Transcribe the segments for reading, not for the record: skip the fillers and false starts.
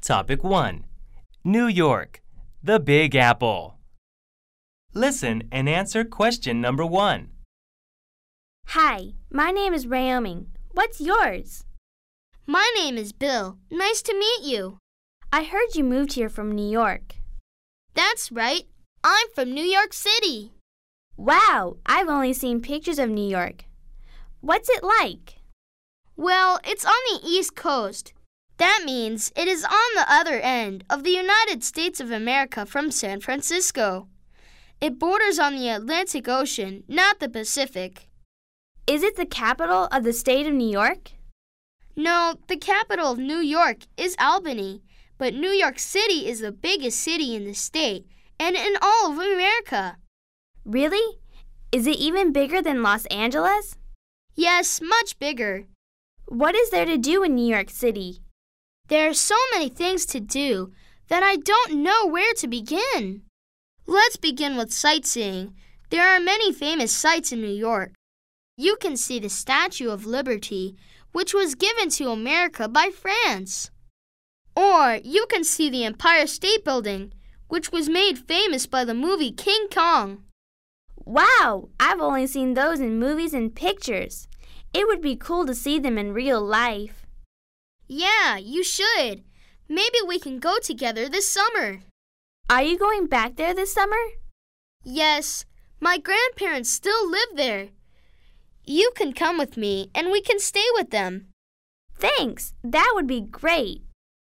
Topic 1. New York, the Big Apple. Listen and answer question number 1. Hi, my name is Wyoming. What's yours? My name is Bill. Nice to meet you. I heard you moved here from New York. That's right. I'm from New York City. Wow, I've only seen pictures of New York. What's it like? Well, it's on the East Coast. That means it is on the other end of the United States of America from San Francisco. It borders on the Atlantic Ocean, not the Pacific. Is it the capital of the state of New York? No, the capital of New York is Albany, but New York City is the biggest city in the state and in all of America. Really? Is it even bigger than Los Angeles? Yes, much bigger. What is there to do in New York City? There are so many things to do that I don't know where to begin. Let's begin with sightseeing. There are many famous sights in New York. You can see the Statue of Liberty, which was given to America by France. Or you can see the Empire State Building, which was made famous by the movie King Kong. Wow, I've only seen those in movies and pictures. It would be cool to see them in real life. Yeah, you should. Maybe we can go together this summer. Are you going back there this summer? Yes, my grandparents still live there. You can come with me and we can stay with them. Thanks, that would be great.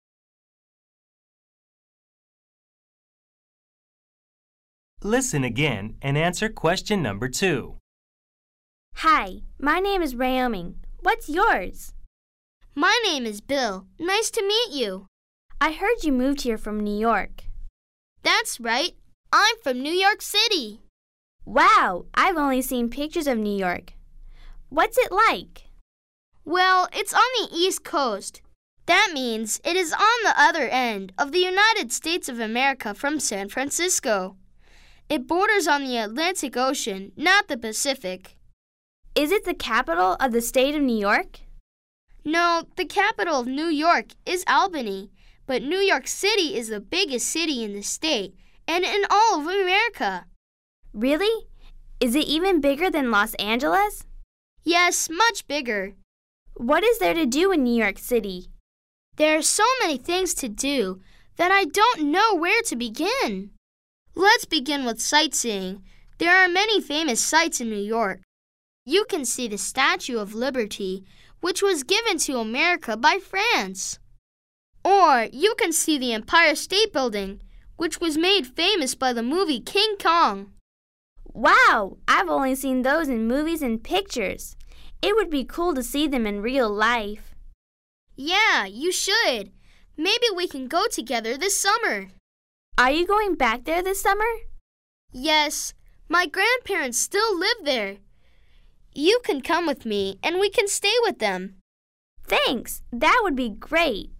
Listen again and answer question number 2. Hi, my name is Wyoming. What's yours? My name is Bill. Nice to meet you. I heard you moved here from New York. That's right. I'm from New York City. Wow, I've only seen pictures of New York. What's it like? Well, it's on the East Coast. That means it is on the other end of the United States of America from San Francisco. It borders on the Atlantic Ocean, not the Pacific. Is it the capital of the state of New York? No, the capital of New York is Albany, but New York City is the biggest city in the state and in all of America. Really? Is it even bigger than Los Angeles? Yes, much bigger. What is there to do in New York City? There are so many things to do that I don't know where to begin. Let's begin with sightseeing. There are many famous sights in New York. You can see the Statue of Liberty, which was given to America by France. Or you can see the Empire State Building, which was made famous by the movie King Kong. Wow, I've only seen those in movies and pictures. It would be cool to see them in real life. Yeah, you should. Maybe we can go together this summer. Are you going back there this summer? Yes, my grandparents still live there. You can come with me and we can stay with them. Thanks, that would be great.